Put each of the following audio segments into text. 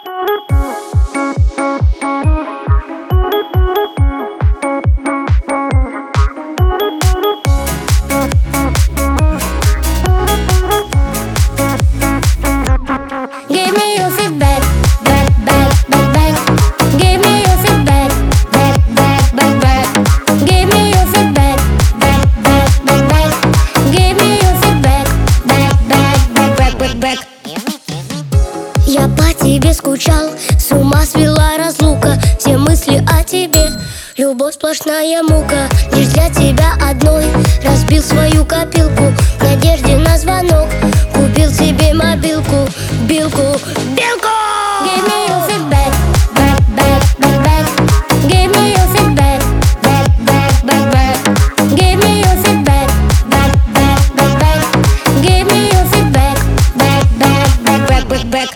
Give me your feedback, back, back, back, back. Give me your feedback, back, back, back, back. Give me your feedback, back, back, back, back. Give me your feedback, back, back, back, back, back, back. Я по тебе скучал, с ума свела разлука. Все мысли о тебе, любовь сплошная мука. Лишь для тебя одной разбил свою копилку. В надежде на звонок купил себе мобилку, билку, билку. Give me your feedback, back, back, back, back. Give me your feedback, back, back, back, back. Give me your feedback, back, back, back, back. Give me your feedback, back, back, back, back, back, back.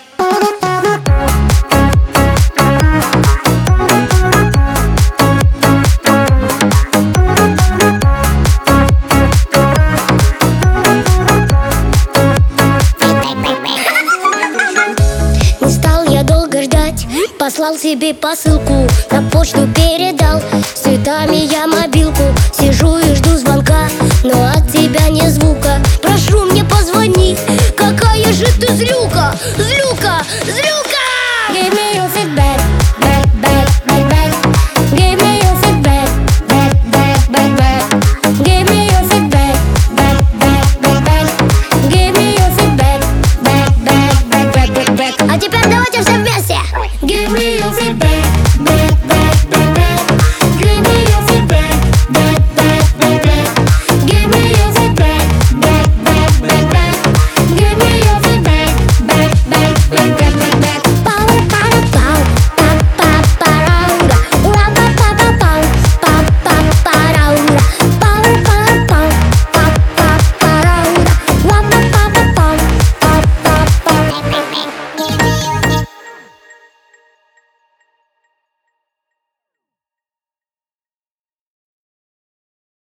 Не стал я долго ждать, послал себе посылку, на почту передал, с цветами я мобилку. Сижу и жду звонка, но от тебя ни звука. Прошу, мне позвони, какая же ты злюка, злюка, злюка. Give me your